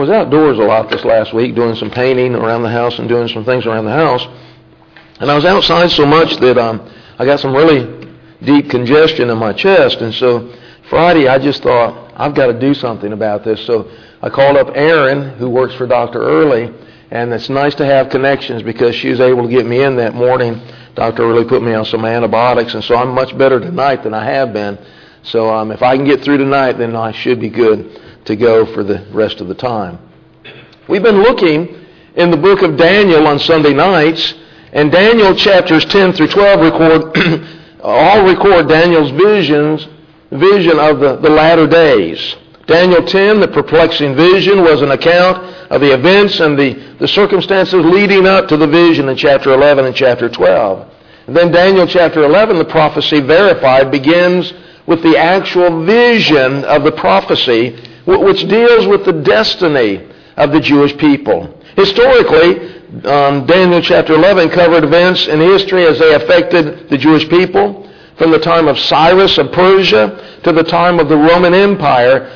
was outdoors a lot this last week doing some painting around the house and doing some things around the house. And I was outside so much that I got some really deep congestion in my chest. And so Friday I just thought, I've got to do something about this. So I called up Erin, who works for Dr. Early. And it's nice to have connections because she was able to get me in that morning. Dr. Early put me on some antibiotics. And so I'm much better tonight than I have been. So if I can get through tonight, then I should be good to go for the rest of the time. We've been looking in the book of Daniel on Sunday nights, and Daniel chapters 10 through 12 record Daniel's vision of the latter days. Daniel 10, the perplexing vision, was an account of the events and the circumstances leading up to the vision in chapter 11 and chapter 12. And then Daniel chapter 11, the prophecy verified, begins with the actual vision of the prophecy, which deals with the destiny of the Jewish people. Historically, Daniel chapter 11 covered events in history as they affected the Jewish people, from the time of Cyrus of Persia to the time of the Roman Empire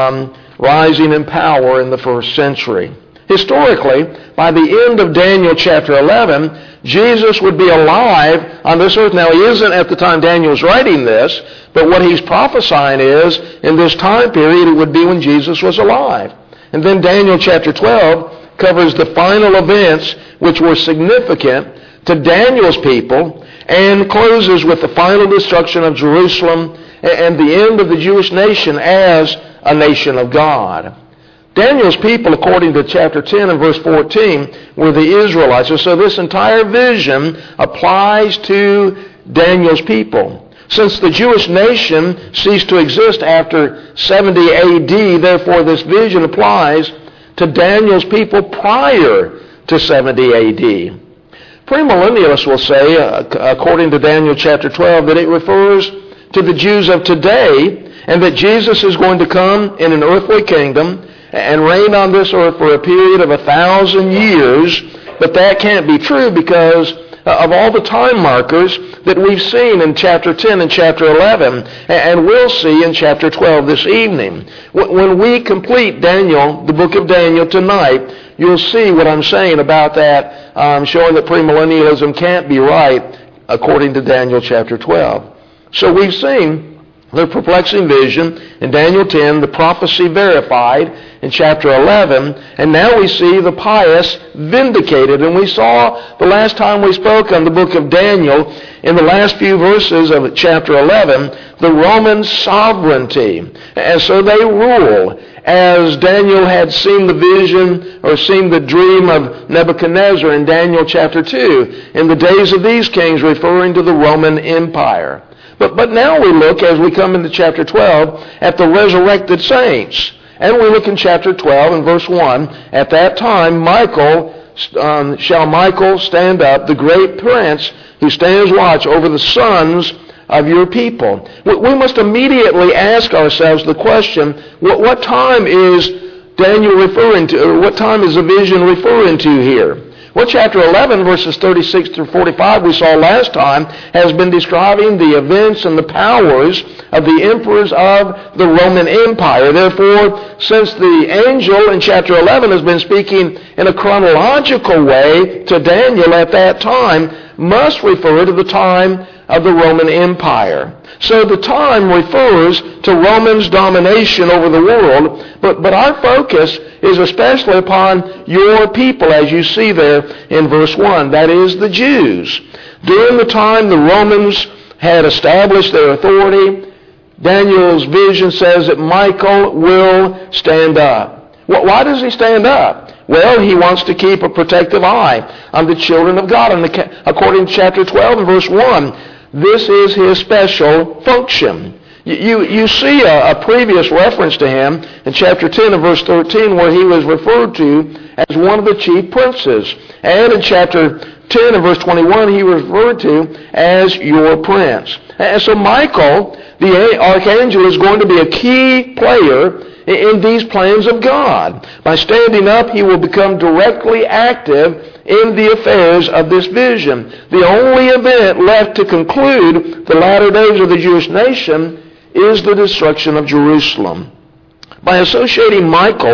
rising in power in the first century. Historically, by the end of Daniel chapter 11, Jesus would be alive on this earth. Now, he isn't at the time Daniel's writing this, but what he's prophesying is, in this time period, it would be when Jesus was alive. And then Daniel chapter 12 covers the final events which were significant to Daniel's people and closes with the final destruction of Jerusalem and the end of the Jewish nation as a nation of God. Daniel's people, according to chapter 10 and verse 14, were the Israelites. And so this entire vision applies to Daniel's people. Since the Jewish nation ceased to exist after 70 A.D., therefore this vision applies to Daniel's people prior to 70 A.D. Premillennialists will say, according to Daniel chapter 12, that it refers to the Jews of today and that Jesus is going to come in an earthly kingdom and reign on this earth for a period of 1,000 years. But that can't be true because of all the time markers that we've seen in chapter 10 and chapter 11 and we'll see in chapter 12 this evening. When we complete Daniel, the book of Daniel tonight, you'll see what I'm saying about that, showing that premillennialism can't be right according to Daniel chapter 12. So we've seen the perplexing vision in Daniel 10, the prophecy verified in chapter 11, and now we see the pious vindicated. And we saw the last time we spoke on the book of Daniel, in the last few verses of chapter 11, the Roman sovereignty. And so they rule, as Daniel had seen the vision or seen the dream of Nebuchadnezzar in Daniel chapter 2, in the days of these kings, referring to the Roman Empire. But now we look, as we come into chapter 12, at the resurrected saints. And we look in chapter 12 and verse 1, at that time shall Michael stand up, the great prince who stands watch over the sons of your people. We must immediately ask ourselves the question, what time is Daniel referring to, or what time is the vision referring to here? Well, chapter 11, verses 36 through 45, we saw last time, has been describing the events and the powers of the emperors of the Roman Empire. Therefore, since the angel in chapter 11 has been speaking in a chronological way to Daniel at that time, must refer to the time of the Roman Empire. So the time refers to Rome's domination over the world, but our focus is especially upon your people, as you see there in verse 1, that is the Jews. During the time the Romans had established their authority, Daniel's vision says that Michael will stand up. Why does he stand up? Well, he wants to keep a protective eye on the children of God. And according to chapter 12 and verse 1, this is his special function. You see a previous reference to him in chapter 10 and verse 13 where he was referred to as one of the chief princes. And in chapter 10 and verse 21 he was referred to as your prince. And so Michael, the archangel, is going to be a key player in these plans of God. By standing up, he will become directly active in the affairs of this vision. The only event left to conclude the latter days of the Jewish nation is the destruction of Jerusalem. By associating Michael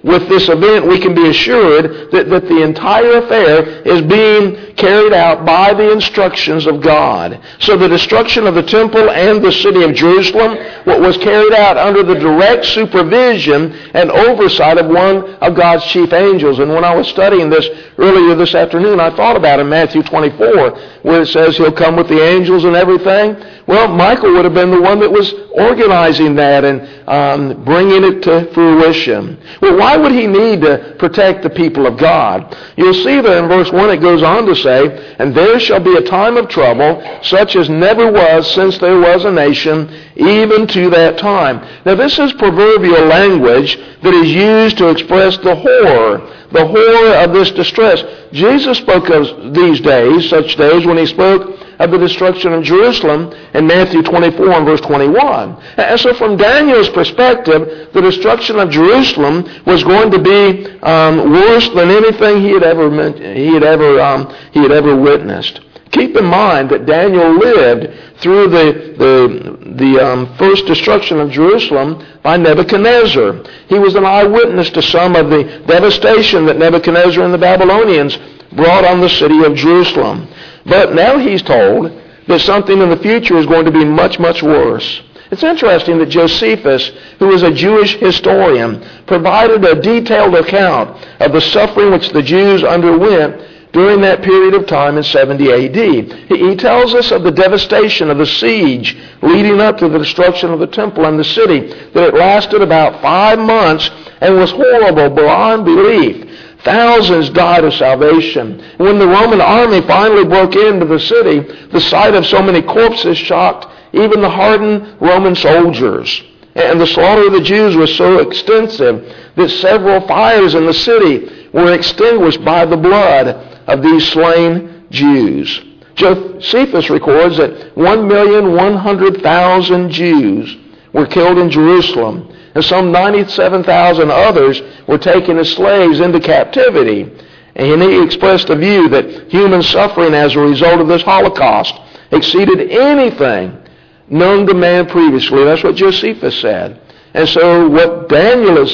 with this event, we can be assured that the entire affair is being carried out by the instructions of God. So the destruction of the temple and the city of Jerusalem was carried out under the direct supervision and oversight of one of God's chief angels. And when I was studying this earlier this afternoon, I thought about in Matthew 24, where it says he'll come with the angels and everything. Well, Michael would have been the one that was organizing that and bringing it to fruition. Well, why would he need to protect the people of God? You'll see that in verse 1 it goes on to say, "And there shall be a time of trouble, such as never was since there was a nation, even to that time." Now this is proverbial language that is used to express the horror of this distress. Jesus spoke of these days, such days, when he spoke of the destruction of Jerusalem in Matthew 24 and verse 21. And so from Daniel's perspective, the destruction of Jerusalem was going to be worse than anything he had ever witnessed. Keep in mind that Daniel lived through the first destruction of Jerusalem by Nebuchadnezzar. He was an eyewitness to some of the devastation that Nebuchadnezzar and the Babylonians brought on the city of Jerusalem. But now he's told that something in the future is going to be much, much worse. It's interesting that Josephus, who was a Jewish historian, provided a detailed account of the suffering which the Jews underwent during that period of time in 70 A.D. He tells us of the devastation of the siege leading up to the destruction of the temple and the city, that it lasted about 5 months and was horrible beyond belief. Thousands died of salvation. When the Roman army finally broke into the city, the sight of so many corpses shocked even the hardened Roman soldiers. And the slaughter of the Jews was so extensive that several fires in the city were extinguished by the blood of these slain Jews. Josephus records that 1,100,000 Jews were killed in Jerusalem, and some 97,000 others were taken as slaves into captivity. And he expressed a view that human suffering as a result of this Holocaust exceeded anything known to man previously. That's what Josephus said. And so what Daniel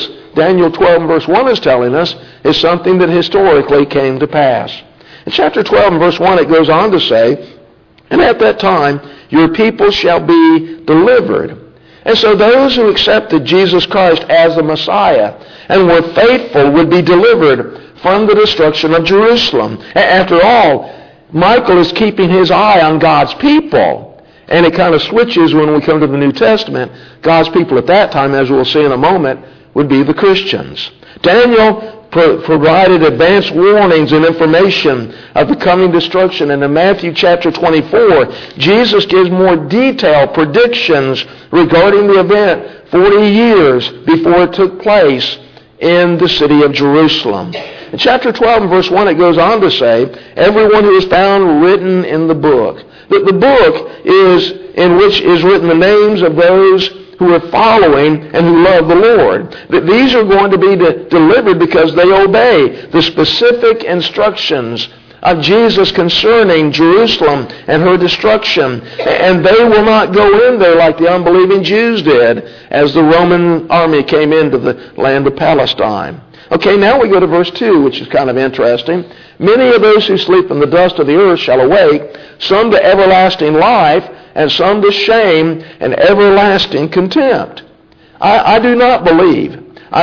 12 verse 1 is telling us is something that historically came to pass. In chapter 12 and verse 1 it goes on to say, "And at that time your people shall be delivered." And so those who accepted Jesus Christ as the Messiah and were faithful would be delivered from the destruction of Jerusalem. After all, Michael is keeping his eye on God's people. And it kind of switches when we come to the New Testament. God's people at that time, as we'll see in a moment, would be the Christians. Daniel provided advanced warnings and information of the coming destruction. And in Matthew chapter 24, Jesus gives more detailed predictions regarding the event 40 years before it took place in the city of Jerusalem. In chapter 12 and verse 1 it goes on to say, "Everyone who is found written in the book." The book is in which is written the names of those who are following and who love the Lord. That these are going to be delivered because they obey the specific instructions of Jesus concerning Jerusalem and her destruction. And they will not go in there like the unbelieving Jews did as the Roman army came into the land of Palestine. Okay, now we go to verse 2, which is kind of interesting. "Many of those who sleep in the dust of the earth shall awake, some to everlasting life, and some to shame and everlasting contempt." I do not believe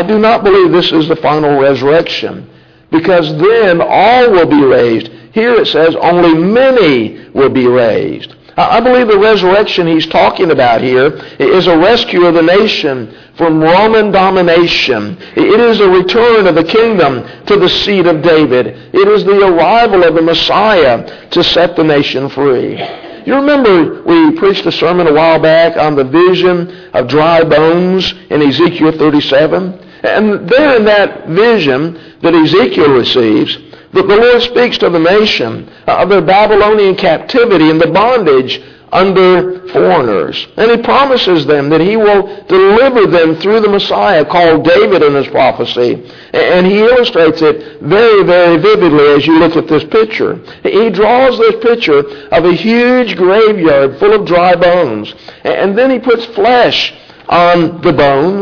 this is the final resurrection, because then all will be raised. Here it says only many will be raised. I believe the resurrection he's talking about here is a rescue of the nation from Roman domination. It is a return of the kingdom to the seed of David. It is the arrival of the Messiah to set the nation free. You remember we preached a sermon a while back on the vision of dry bones in Ezekiel 37? And there in that vision that Ezekiel receives, the Lord speaks to the nation of their Babylonian captivity and the bondage under foreigners. And he promises them that he will deliver them through the Messiah called David in his prophecy. And he illustrates it very, very vividly as you look at this picture. He draws this picture of a huge graveyard full of dry bones. And then he puts flesh on the bones.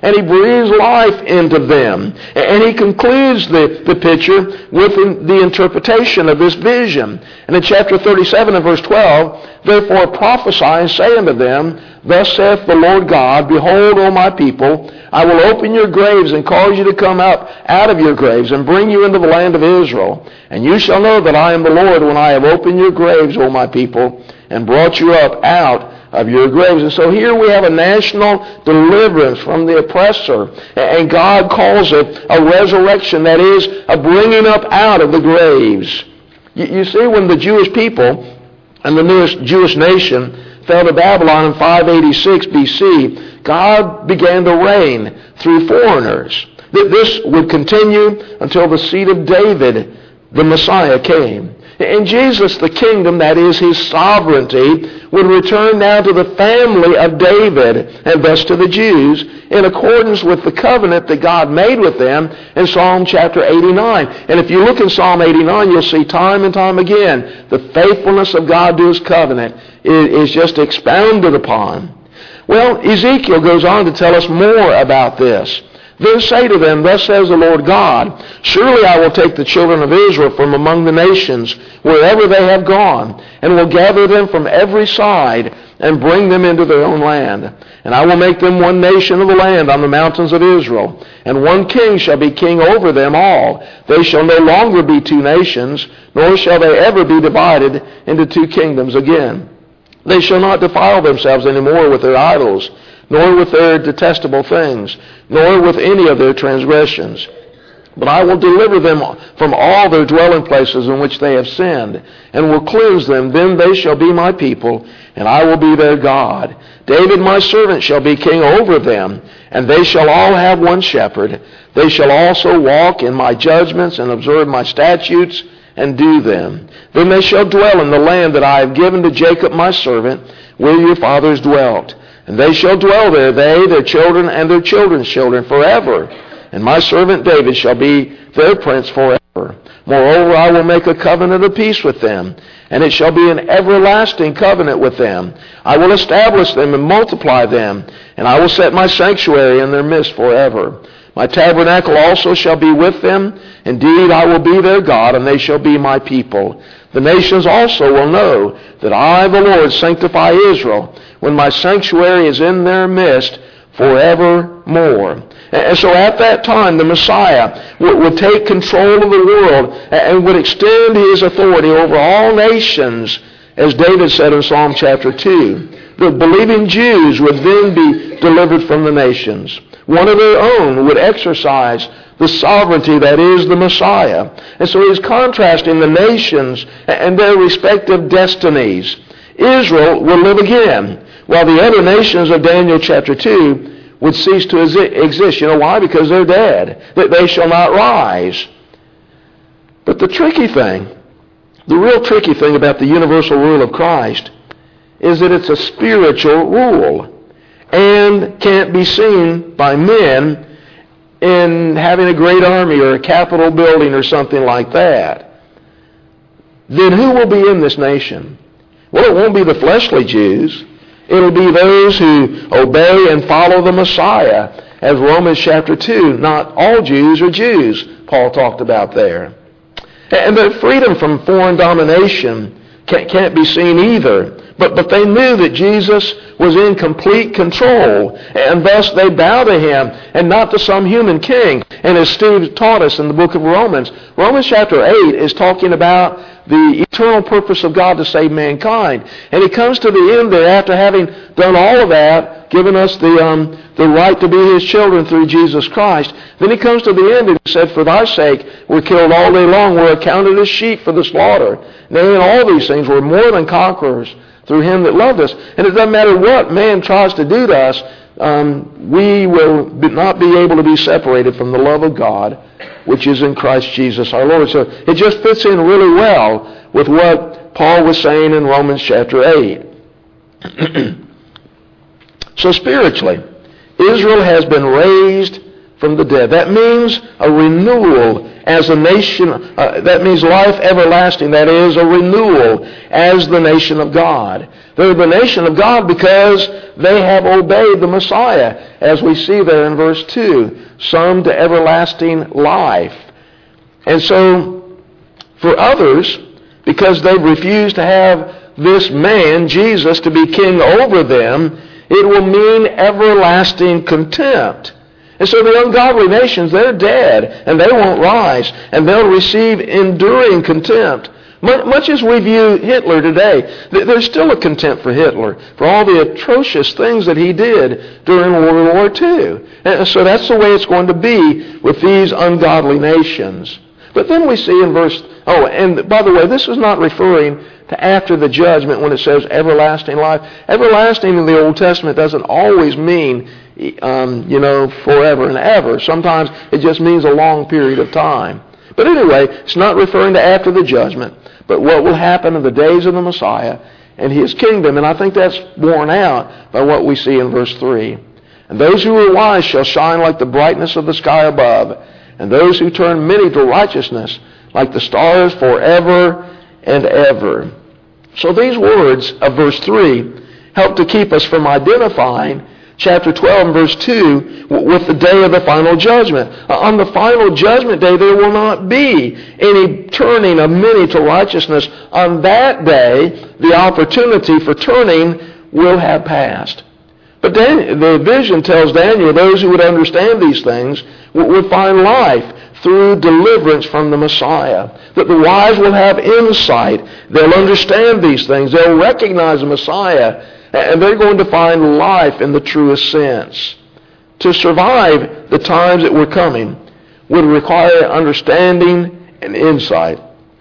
and he breathes life into them. And he concludes the picture with the interpretation of this vision. And in chapter 37 and verse 12, therefore prophesy and say unto them, thus saith the Lord God, behold, O my people, I will open your graves and cause you to come up out of your graves and bring you into the land of Israel. And you shall know that I am the Lord when I have opened your graves, O my people, and brought you up out of your graves. And so here we have a national deliverance from the oppressor. And God calls it a resurrection, that is, a bringing up out of the graves. You see, when the Jewish people and the newest Jewish nation fell to Babylon in 586 BC, God began to reign through foreigners. This would continue until the seed of David, the Messiah, came. In Jesus, the kingdom, that is his sovereignty, would return now to the family of David, and thus to the Jews, in accordance with the covenant that God made with them in Psalm chapter 89. And if you look in Psalm 89, you'll see time and time again the faithfulness of God to his covenant is just expounded upon. Well, Ezekiel goes on to tell us more about this. Then say to them, thus says the Lord God, surely I will take the children of Israel from among the nations, wherever they have gone, and will gather them from every side, and bring them into their own land. And I will make them one nation of the land on the mountains of Israel, and one king shall be king over them all. They shall no longer be two nations, nor shall they ever be divided into two kingdoms again. They shall not defile themselves any more with their idols, nor with their detestable things, nor with any of their transgressions. But I will deliver them from all their dwelling places in which they have sinned, and will cleanse them. Then they shall be my people, and I will be their God. David my servant shall be king over them, and they shall all have one shepherd. They shall also walk in my judgments, and observe my statutes, and do them. Then they shall dwell in the land that I have given to Jacob my servant, where your fathers dwelt. And they shall dwell there, they, their children, and their children's children, forever. And my servant David shall be their prince forever. Moreover, I will make a covenant of peace with them, and it shall be an everlasting covenant with them. I will establish them and multiply them, and I will set my sanctuary in their midst forever. My tabernacle also shall be with them. Indeed, I will be their God, and they shall be my people. The nations also will know that I, the Lord, sanctify Israel, when my sanctuary is in their midst forevermore. And so at that time, the Messiah would take control of the world and would extend his authority over all nations, as David said in Psalm chapter 2. The believing Jews would then be delivered from the nations. One of their own would exercise the sovereignty that is the Messiah. And so he's contrasting the nations and their respective destinies. Israel will live again, while the other nations of Daniel chapter 2 would cease to exist. You know why? Because they're dead. That they shall not rise. But the real tricky thing about the universal rule of Christ is that it's a spiritual rule and can't be seen by men in having a great army or a Capitol building or something like that. Then who will be in this nation? Well, it won't be the fleshly Jews. It'll be those who obey and follow the Messiah, as Romans chapter 2. Not all Jews are Jews, Paul talked about there. And the freedom from foreign domination can't be seen either. But they knew that Jesus was in complete control, and thus they bow to him and not to some human king. And as Steve taught us in the book of Romans chapter 8 is talking about the eternal purpose of God to save mankind. And he comes to the end there after having done all of that, given us the right to be his children through Jesus Christ. Then he comes to the end and he said, for thy sake we're killed all day long, we're accounted as sheep for the slaughter. Nay, in all these things we're more than conquerors through him that loved us. And it doesn't matter what man tries to do to us, we will not be able to be separated from the love of God, which is in Christ Jesus our Lord. So it just fits in really well with what Paul was saying in Romans chapter 8. So spiritually, Israel has been raised from the dead. That means a renewal as a nation. That means life everlasting. That is a renewal as the nation of God. They're the nation of God because they have obeyed the Messiah, as we see there in verse 2. Some to everlasting life. And so, for others, because they've refused to have this man, Jesus, to be king over them, it will mean everlasting contempt. And so the ungodly nations, they're dead, and they won't rise, and they'll receive enduring contempt. Much as we view Hitler today, there's still a contempt for Hitler, for all the atrocious things that he did during World War II. And so that's the way it's going to be with these ungodly nations. But then we see in verse... Oh, and by the way, this is not referring to after the judgment when it says everlasting life. Everlasting in the Old Testament doesn't always mean, forever and ever. Sometimes it just means a long period of time. But anyway, it's not referring to after the judgment, but what will happen in the days of the Messiah and his kingdom. And I think that's borne out by what we see in verse 3. And those who are wise shall shine like the brightness of the sky above, and those who turn many to righteousness like the stars forever and ever. So these words of verse 3 help to keep us from identifying chapter 12 and verse 2 with the day of the final judgment. On the final judgment day, there will not be any turning of many to righteousness. On that day, the opportunity for turning will have passed. But the vision tells Daniel those who would understand these things would find life through deliverance from the Messiah. That the wise will have insight. They'll understand these things. They'll recognize the Messiah. And they're going to find life in the truest sense. To survive the times that were coming would require understanding and insight.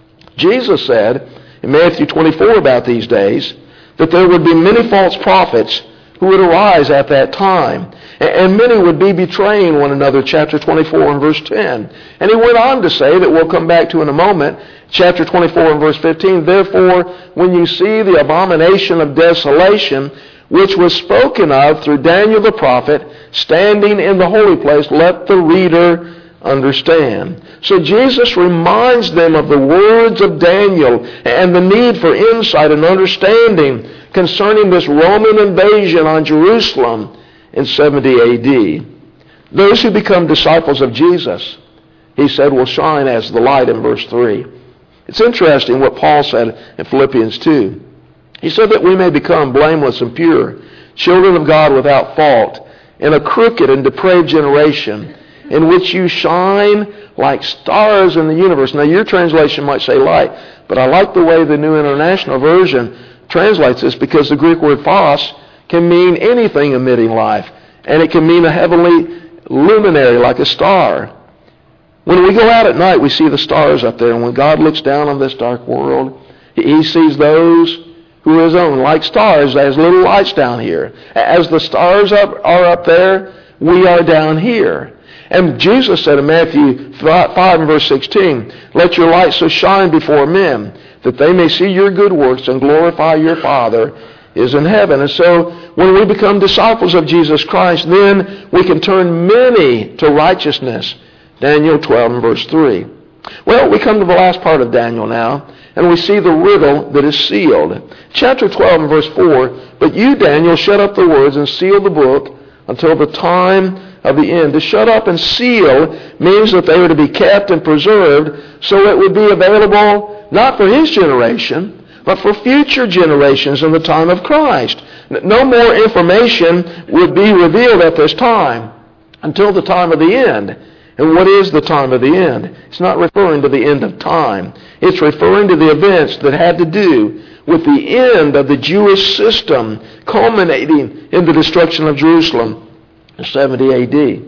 Jesus said in Matthew 24 about these days that there would be many false prophets who would arise at that time. And many would be betraying one another, chapter 24 and verse 10. And he went on to say that we'll come back to in a moment, chapter 24 and verse 15, therefore, when you see the abomination of desolation, which was spoken of through Daniel the prophet, standing in the holy place, let the reader understand. So Jesus reminds them of the words of Daniel and the need for insight and understanding concerning this Roman invasion on Jerusalem in 70 A.D. Those who become disciples of Jesus, he said, will shine as the light in verse 3. It's interesting what Paul said in Philippians 2. He said that we may become blameless and pure, children of God without fault, in a crooked and depraved generation, in which you shine like stars in the universe. Now your translation might say light, but I like the way the New International Version translates this, because the Greek word phos can mean anything emitting life, and it can mean a heavenly luminary like a star. When we go out at night, we see the stars up there, and when God looks down on this dark world, he sees those who are his own, like stars, as little lights down here. As the stars are up there, we are down here. And Jesus said in Matthew 5 and verse 16, let your light so shine before men, that they may see your good works and glorify your Father is in heaven. And so when we become disciples of Jesus Christ, then we can turn many to righteousness. Daniel 12 and verse 3. Well, we come to the last part of Daniel now, and we see the riddle that is sealed. Chapter 12 and verse 4, but you, Daniel, shut up the words and seal the book until the time of the end. To shut up and seal means that they were to be kept and preserved so it would be available not for his generation, but for future generations in the time of Christ. No more information would be revealed at this time until the time of the end. And what is the time of the end? It's not referring to the end of time. It's referring to the events that had to do with the end of the Jewish system, culminating in the destruction of Jerusalem in 70 A.D.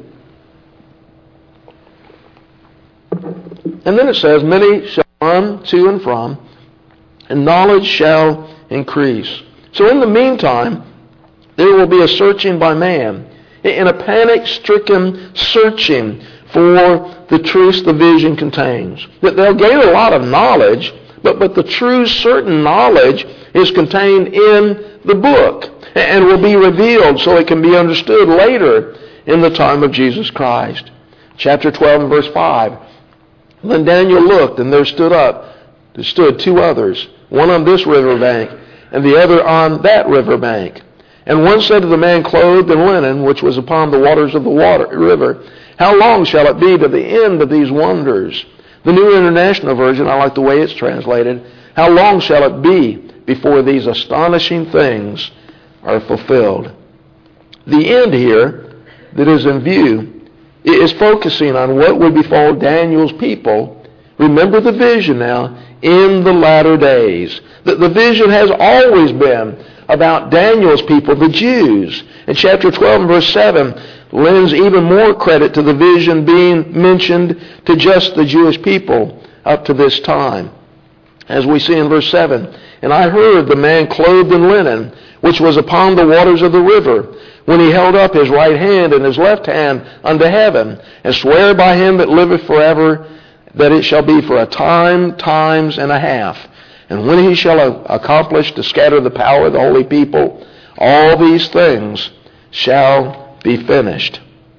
And then it says, many shall run to and from, and knowledge shall increase. So in the meantime, there will be a searching by man, in a panic-stricken searching for the truths the vision contains. That they'll gain a lot of knowledge, but the true certain knowledge is contained in the book and will be revealed so it can be understood later in the time of Jesus Christ. Chapter 12 and verse 5. Then Daniel looked, and there stood two others, one on this river bank, and the other on that river bank. And one said to the man clothed in linen, which was upon the waters of the river, How long shall it be to the end of these wonders? The New International Version, I like the way it's translated. How long shall it be before these astonishing things are fulfilled? The end here that is in view is focusing on what would befall Daniel's people. Remember the vision now, in the latter days. The vision has always been about Daniel's people, the Jews. In chapter 12 and verse 7, lends even more credit to the vision being mentioned to just the Jewish people up to this time. As we see in verse 7, And I heard the man clothed in linen, which was upon the waters of the river, when he held up his right hand and his left hand unto heaven, and sware by him that liveth forever, that it shall be for a time, times, and a half. And when he shall accomplish to scatter the power of the holy people, all these things shall be finished.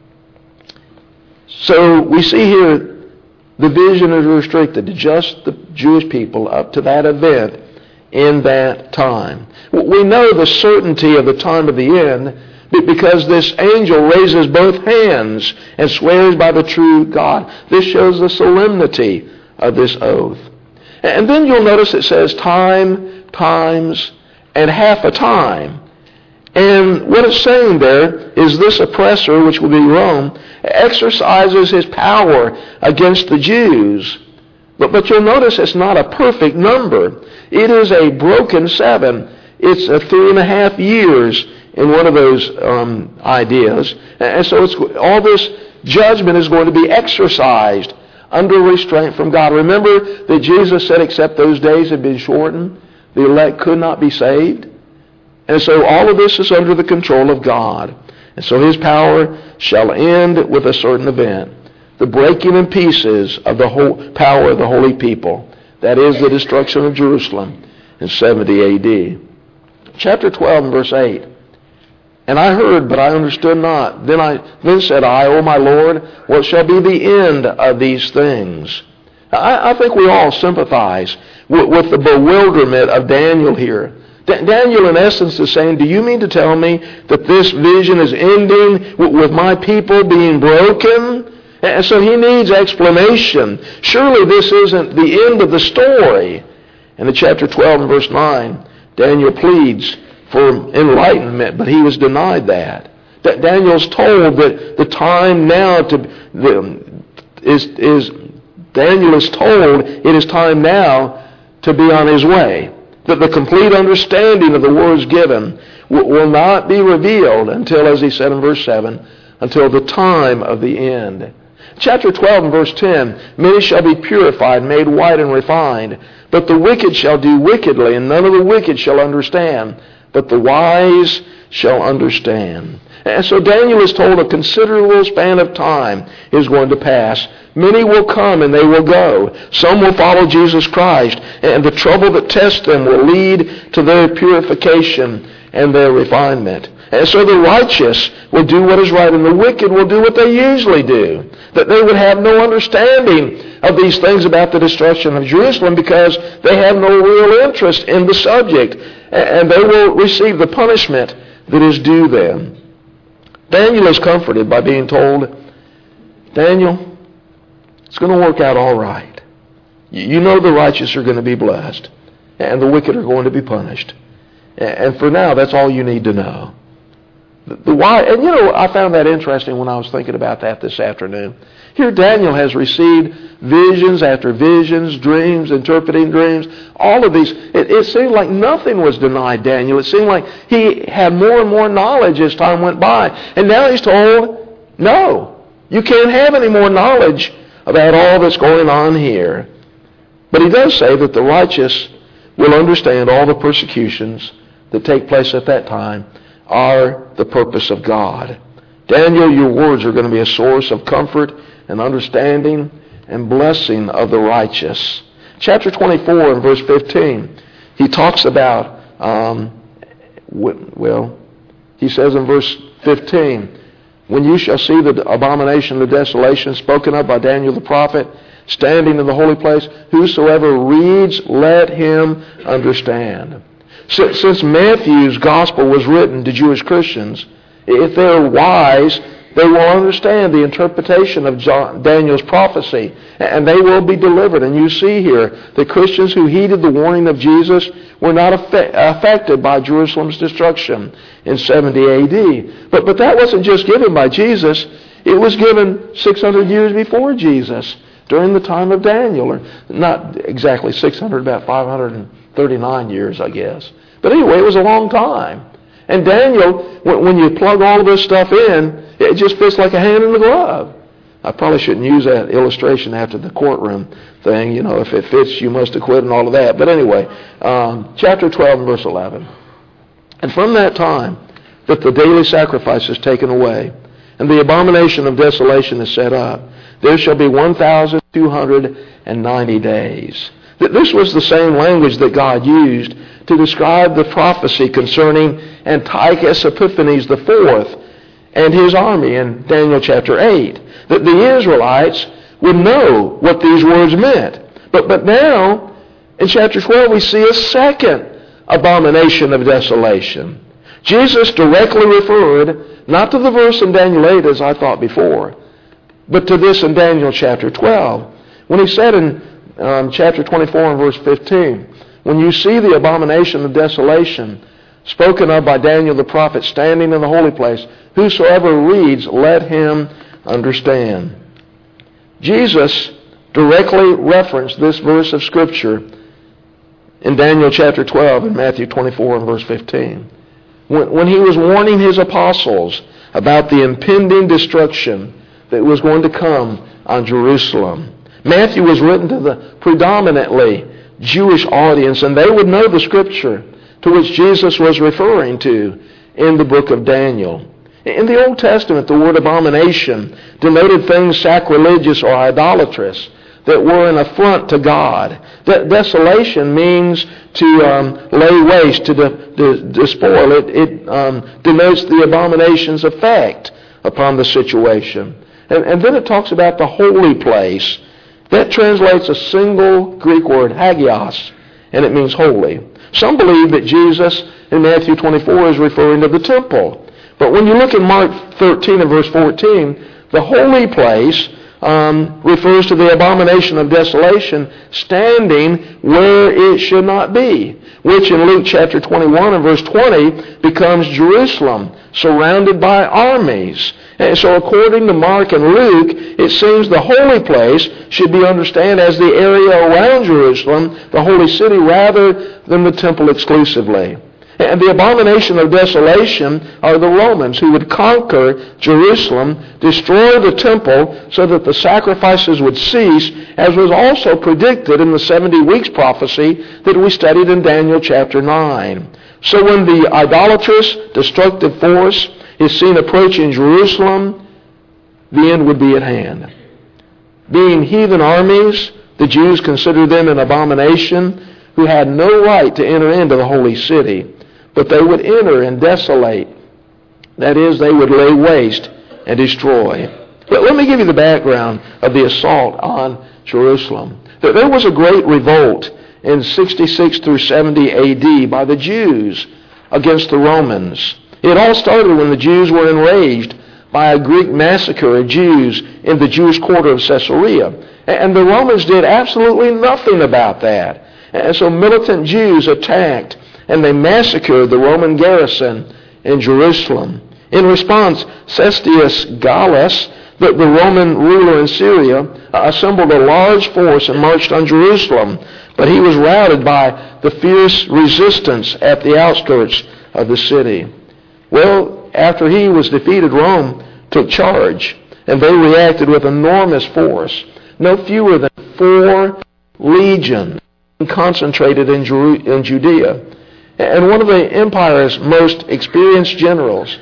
So we see here the vision is restricted to just the Jewish people up to that event in that time. We know the certainty of the time of the end because this angel raises both hands and swears by the true God. This shows the solemnity of this oath. And then you'll notice it says time, times, and half a time. And what it's saying there is this oppressor, which will be Rome, exercises his power against the Jews. But you'll notice it's not a perfect number. It is a broken 7. It's a 3.5 years in one of those ideas. And so all this judgment is going to be exercised under restraint from God. Remember that Jesus said except those days had been shortened, the elect could not be saved. And so all of this is under the control of God. And so his power shall end with a certain event, the breaking in pieces of the whole power of the holy people. That is the destruction of Jerusalem in 70 A.D. Chapter 12 and verse 8. And I heard, but I understood not. Then said I, O my Lord, what shall be the end of these things? I think we all sympathize with the bewilderment of Daniel here. Daniel, in essence, is saying, do you mean to tell me that this vision is ending with my people being broken? And so he needs explanation. Surely this isn't the end of the story. And in chapter 12 and verse 9, Daniel pleads for enlightenment, but he was denied that. Daniel's told that the time now Daniel is told it is time now to be on his way. That the complete understanding of the words given will not be revealed until, as he said in verse 7, until the time of the end. Chapter 12 and verse 10, Many shall be purified, made white and refined, but the wicked shall do wickedly, and none of the wicked shall understand, but the wise shall understand. And so Daniel is told a considerable span of time is going to pass. Many will come and they will go. Some will follow Jesus Christ, and the trouble that tests them will lead to their purification and their refinement. And so the righteous will do what is right, and the wicked will do what they usually do. That they would have no understanding of these things about the destruction of Jerusalem because they have no real interest in the subject, and they will receive the punishment that is due them. Daniel is comforted by being told, Daniel, it's going to work out all right. You know the righteous are going to be blessed, and the wicked are going to be punished. And for now, that's all you need to know. And I found that interesting when I was thinking about that this afternoon. Here Daniel has received visions after visions, dreams, interpreting dreams, all of these. It seemed like nothing was denied Daniel. It seemed like he had more and more knowledge as time went by. And now he's told, no, you can't have any more knowledge about all that's going on here. But he does say that the righteous will understand all the persecutions that take place at that time are the purpose of God. Daniel, your words are going to be a source of comfort and understanding and blessing of the righteous. Chapter 24 and verse 15, he talks about, he says in verse 15, when you shall see the abomination of desolation spoken of by Daniel the prophet, standing in the holy place, whosoever reads, let him understand. Since Matthew's gospel was written to Jewish Christians, if they're wise, they will understand the interpretation of Daniel's prophecy, and they will be delivered. And you see here that Christians who heeded the warning of Jesus were not affected by Jerusalem's destruction in 70 A.D. But that wasn't just given by Jesus. It was given 600 years before Jesus, during the time of Daniel. Or not exactly 600, about 539 years, I guess. But anyway, it was a long time. And Daniel, when you plug all of this stuff in, it just fits like a hand in the glove. I probably shouldn't use that illustration after the courtroom thing. You know, if it fits, you must acquit and all of that. But anyway, chapter 12 and verse 11. And from that time that the daily sacrifice is taken away, and the abomination of desolation is set up, there shall be 1,290 days. This was the same language that God used to describe the prophecy concerning Antiochus Epiphanes IV and his army in Daniel chapter 8. That the Israelites would know what these words meant. But now, in chapter 12, we see a second abomination of desolation. Jesus directly referred not to the verse in Daniel 8 as I thought before, but to this in Daniel chapter 12. When he said in chapter 24 and verse 15, when you see the abomination of desolation spoken of by Daniel the prophet standing in the holy place, whosoever reads, let him understand. Jesus directly referenced this verse of Scripture in Daniel chapter 12 and Matthew 24 and verse 15. When he was warning his apostles about the impending destruction that was going to come on Jerusalem. Matthew was written to the predominantly Jewish audience, and they would know the Scripture to which Jesus was referring to in the book of Daniel. In the Old Testament, the word abomination denoted things sacrilegious or idolatrous that were an affront to God. Desolation means to lay waste, to despoil. It denotes the abomination's effect upon the situation. And then it talks about the holy place. That translates a single Greek word, hagios, and it means holy. Some believe that Jesus in Matthew 24 is referring to the temple. But when you look in Mark 13 and verse 14, the holy place refers to the abomination of desolation standing where it should not be, which in Luke chapter 21 and verse 20 becomes Jerusalem, surrounded by armies. And so according to Mark and Luke, it seems the holy place should be understood as the area around Jerusalem, the holy city, rather than the temple exclusively. And the abomination of desolation are the Romans who would conquer Jerusalem, destroy the temple so that the sacrifices would cease, as was also predicted in the 70 weeks prophecy that we studied in Daniel chapter 9. So when the idolatrous, destructive force is seen approaching Jerusalem, the end would be at hand. Being heathen armies, the Jews considered them an abomination who had no right to enter into the holy city. But they would enter and desolate. That is, they would lay waste and destroy. But let me give you the background of the assault on Jerusalem. There was a great revolt in 66 through 70 A.D. by the Jews against the Romans. It all started when the Jews were enraged by a Greek massacre of Jews in the Jewish quarter of Caesarea. And the Romans did absolutely nothing about that. And so militant Jews attacked and they massacred the Roman garrison in Jerusalem. In response, Cestius Gallus, the Roman ruler in Syria, assembled a large force and marched on Jerusalem. But he was routed by the fierce resistance at the outskirts of the city. Well, after he was defeated, Rome took charge, and they reacted with enormous force. No fewer than 4 legions concentrated in Judea. And one of the empire's most experienced generals,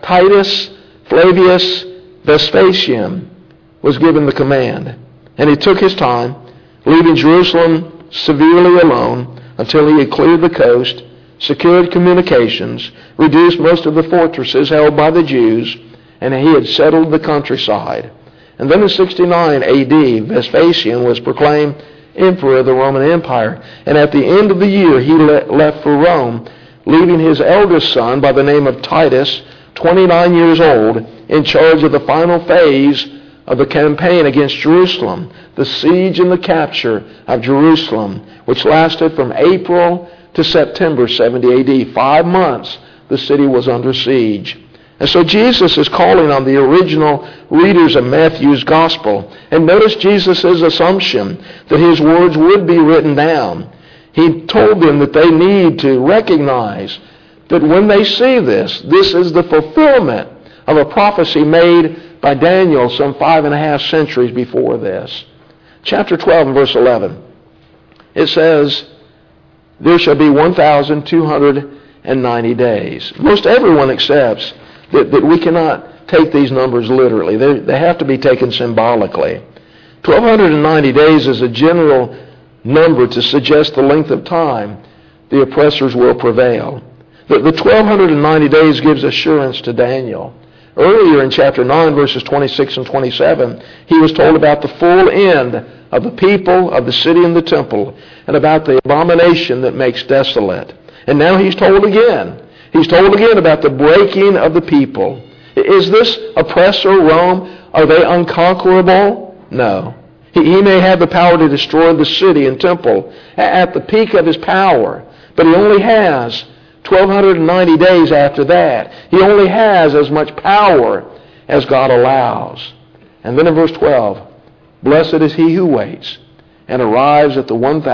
Titus Flavius Vespasian, was given the command. And he took his time, leaving Jerusalem severely alone until he had cleared the coast, secured communications, reduced most of the fortresses held by the Jews, and he had settled the countryside. And then in 69 A.D., Vespasian was proclaimed emperor of the Roman Empire. And at the end of the year, he left for Rome, leaving his eldest son by the name of Titus, 29 years old, in charge of the final phase of the campaign against Jerusalem, the siege and the capture of Jerusalem, which lasted from April to September 70 A.D. 5 months the city was under siege. And so Jesus is calling on the original readers of Matthew's gospel. And notice Jesus' assumption that his words would be written down. He told them that they need to recognize that when they see this, this is the fulfillment of a prophecy made by Daniel some 5.5 centuries before this. Chapter 12 and verse 11. It says, there shall be 1,290 days. Most everyone accepts that we cannot take these numbers literally. They have to be taken symbolically. 1,290 days is a general number to suggest the length of time the oppressors will prevail. The 1,290 days gives assurance to Daniel. Earlier in chapter 9, verses 26 and 27, he was told about the full end of the people, of the city and the temple, and about the abomination that makes desolate. And now he's told again. He's told again about the breaking of the people. Is this oppressor, Rome, are they unconquerable? No. He may have the power to destroy the city and temple at the peak of his power, but he only has 1,290 days after that. He only has as much power as God allows. And then in verse 12, blessed is he who waits and arrives at the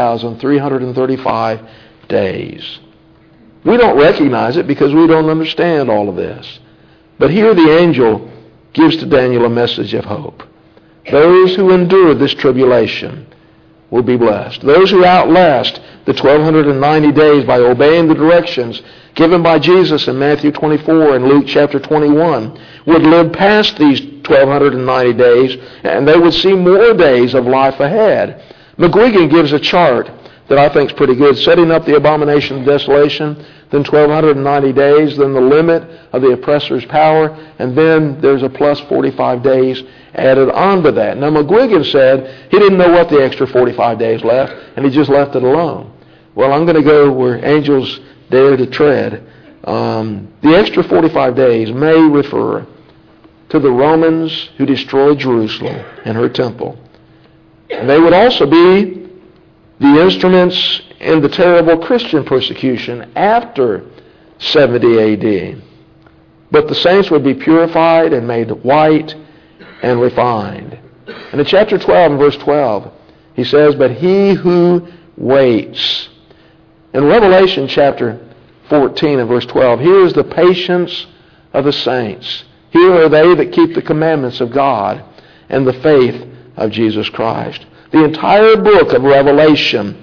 1,335 days. We don't recognize it because we don't understand all of this. But here the angel gives to Daniel a message of hope. Those who endure this tribulation will be blessed. Those who outlast the 1,290 days by obeying the directions given by Jesus in Matthew 24 and Luke chapter 21 would live past these 1,290 days, and they would see more days of life ahead. McGuigan gives a chart that I think is pretty good, setting up the abomination of desolation, then 1,290 days, then the limit of the oppressor's power, and then there's a plus 45 days added on to that. Now McGuigan said he didn't know what the extra 45 days left, and he just left it alone. Well, I'm going to go where angels dare to tread. The extra 45 days may refer to the Romans who destroyed Jerusalem and her temple. And they would also be the instruments in the terrible Christian persecution after 70 A.D. But the saints would be purified and made white and refined. And in chapter 12 and verse 12, he says, but he who waits. In Revelation chapter 14 and verse 12, here is the patience of the saints. Here are they that keep the commandments of God and the faith of Jesus Christ. The entire book of Revelation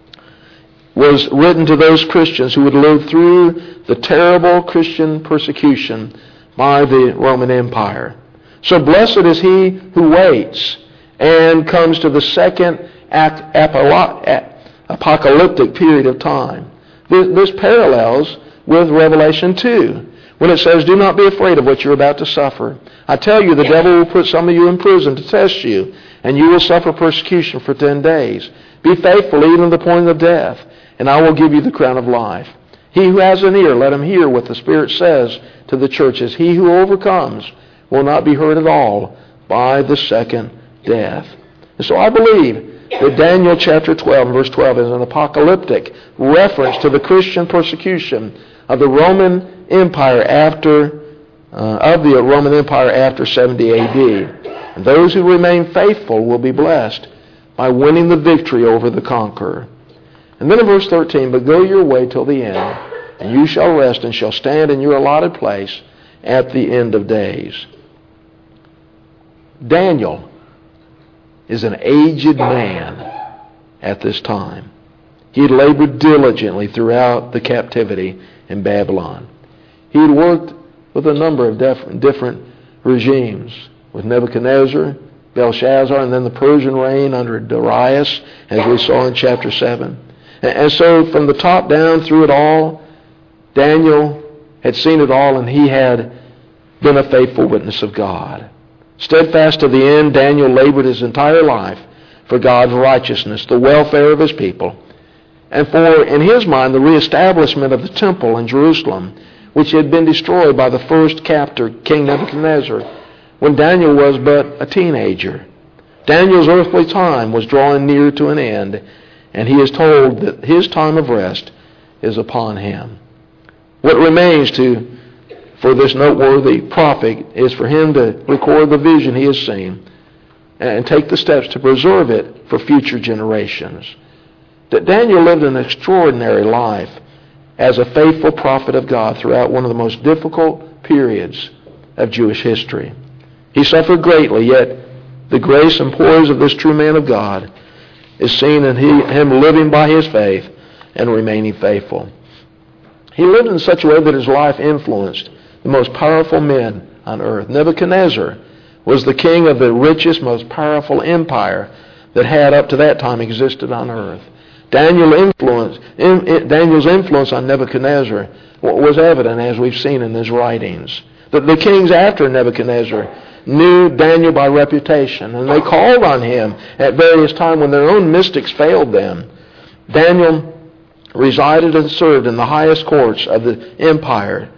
was written to those Christians who would live through the terrible Christian persecution by the Roman Empire. So blessed is he who waits and comes to the second apocalyptic period of time. This parallels with Revelation 2, when it says, do not be afraid of what you're about to suffer. I tell you, the devil will put some of you in prison to test you, and you will suffer persecution for 10 days. Be faithful even to the point of death, and I will give you the crown of life. He who has an ear, let him hear what the Spirit says to the churches. He who overcomes will not be hurt at all by the second death. And so I believe that Daniel chapter 12, verse 12 is an apocalyptic reference to the Christian persecution of the Roman Empire after 70 A.D. And those who remain faithful will be blessed by winning the victory over the conqueror. And then in verse 13, but go your way till the end, and you shall rest and shall stand in your allotted place at the end of days. Daniel is an aged man at this time. He had labored diligently throughout the captivity in Babylon. He had worked with a number of different regimes, with Nebuchadnezzar, Belshazzar, and then the Persian reign under Darius, as we saw in chapter 7. And so from the top down through it all, Daniel had seen it all, and he had been a faithful witness of God. Steadfast to the end, Daniel labored his entire life for God's righteousness, the welfare of his people, and for, in his mind, the reestablishment of the temple in Jerusalem, which had been destroyed by the first captor, King Nebuchadnezzar, when Daniel was but a teenager. Daniel's earthly time was drawing near to an end, and he is told that his time of rest is upon him. What remains for this noteworthy prophet is for him to record the vision he has seen and take the steps to preserve it for future generations. That Daniel lived an extraordinary life as a faithful prophet of God throughout one of the most difficult periods of Jewish history. He suffered greatly, yet the grace and poise of this true man of God is seen in him living by his faith and remaining faithful. He lived in such a way that his life influenced the most powerful men on earth. Nebuchadnezzar was the king of the richest, most powerful empire that had up to that time existed on earth. Daniel's influence on Nebuchadnezzar was evident, as we've seen in his writings. The kings after Nebuchadnezzar knew Daniel by reputation, and they called on him at various times when their own mystics failed them. Daniel resided and served in the highest courts of the empires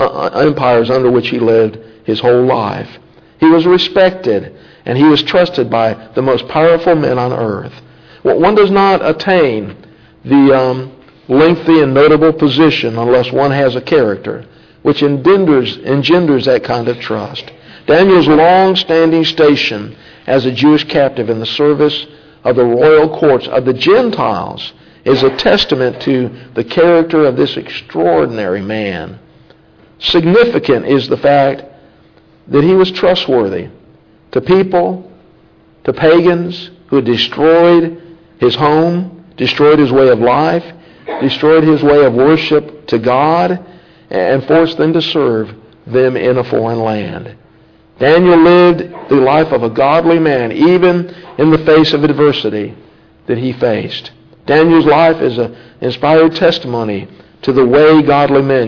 under which he lived his whole life. He was respected, and he was trusted by the most powerful men on earth. One does not attain the lengthy and notable position unless one has a character which engenders that kind of trust. Daniel's long-standing station as a Jewish captive in the service of the royal courts of the Gentiles is a testament to the character of this extraordinary man. Significant is the fact that he was trustworthy to people, to pagans who had destroyed his home, destroyed his way of life, destroyed his way of worship to God, and forced them to serve them in a foreign land. Daniel lived the life of a godly man, even in the face of adversity that he faced. Daniel's life is an inspired testimony to the way godly men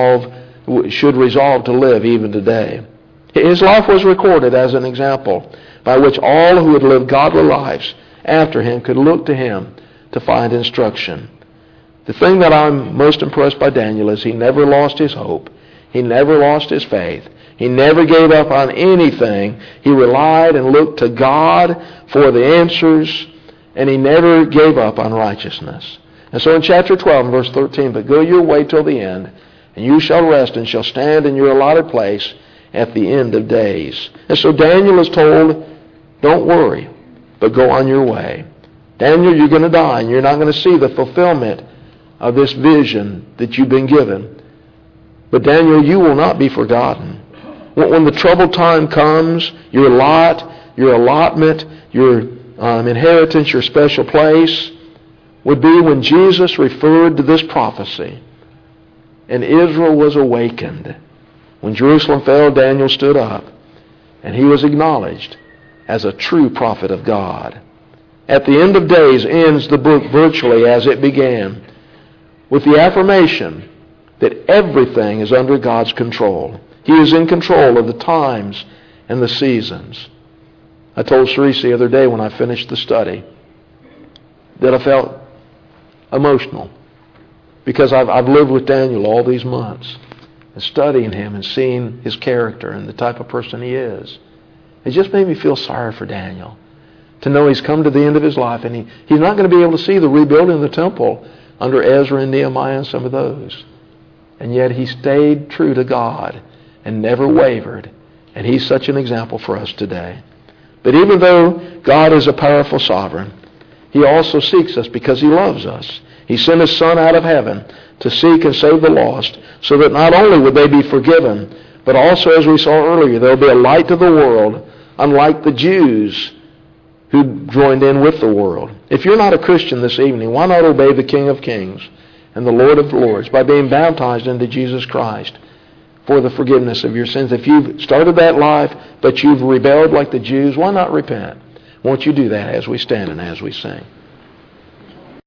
should resolve to live even today. His life was recorded as an example by which all who had lived godly lives after him could look to him to find instruction. The thing that I'm most impressed by Daniel is he never lost his hope. He never lost his faith. He never gave up on anything. He relied and looked to God for the answers, and he never gave up on righteousness. And so in chapter 12, verse 13, "But go your way till the end, and you shall rest and shall stand in your allotted place at the end of days." And so Daniel is told, don't worry, but go on your way. Daniel, you're going to die, and you're not going to see the fulfillment of this vision that you've been given. But Daniel, you will not be forgotten. When the troubled time comes, your lot, your allotment, your inheritance, your special place would be when Jesus referred to this prophecy and Israel was awakened. When Jerusalem fell, Daniel stood up, and he was acknowledged as a true prophet of God. At the end of days ends the book virtually as it began, with the affirmation that everything is under God's control. He is in control of the times and the seasons. I told Cerise the other day when I finished the study that I felt emotional because I've lived with Daniel all these months and studying him and seeing his character and the type of person he is. It just made me feel sorry for Daniel to know he's come to the end of his life and he's not going to be able to see the rebuilding of the temple under Ezra and Nehemiah and some of those. And yet he stayed true to God and never wavered. And he's such an example for us today. But even though God is a powerful sovereign, he also seeks us because he loves us. He sent his Son out of heaven to seek and save the lost, so that not only would they be forgiven, but also, as we saw earlier, there will be a light to the world, unlike the Jews who joined in with the world. If you're not a Christian this evening, why not obey the King of Kings and the Lord of Lords by being baptized into Jesus Christ for the forgiveness of your sins? If you've started that life, but you've rebelled like the Jews, why not repent? Won't you do that as we stand and as we sing?